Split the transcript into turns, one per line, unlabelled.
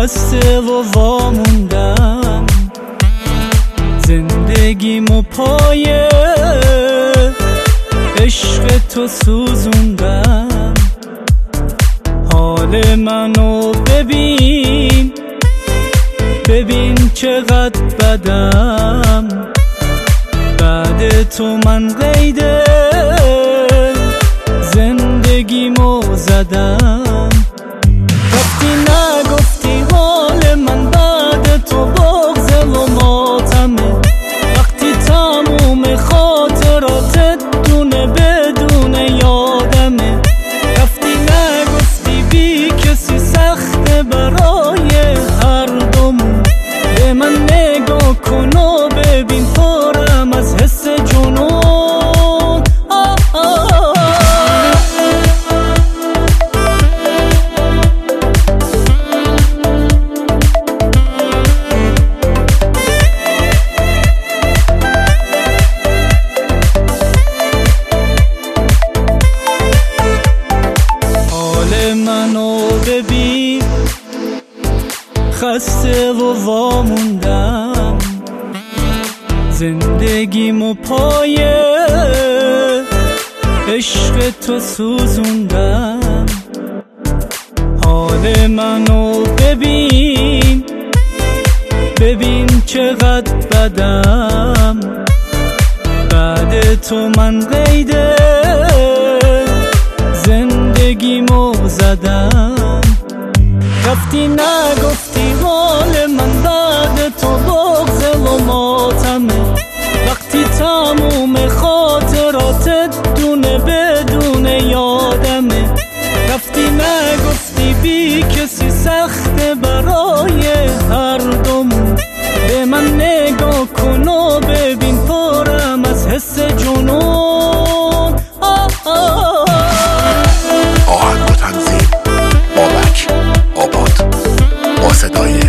خسته و واموندم، زندگیمو پای عشق تو سوزوندم. حال منو ببین، ببین چقدر بدم، بعد تو من قید زندگیمو زدم. وقتی نگفتی حال من بعد تو بغضه و ماتمه، وقتی تموم خاطراتت دونه بدون یادمه، رفتی نگفتی بی کسی سخته برای هر دومون. به من نگاه کن و ببین پرم از حس جنون. منو ببین، خسته و واموندم، زندگیمو پای عشق تو سوزوندم. حال منو ببین، ببین چقدر بدم، بعد تو من قید زندگیمو زدم. رفتی نگفتی حال من بعد تو بغضه و ماتمه، وقتی تموم خاطراتت دونه بدون یادمه، رفتی نگفتی بی کسی سخته برای هر دومون. به من نگاه کن و ببین پرم از حس جنون.
آهنگ و تنظیم بابک آباد با صدای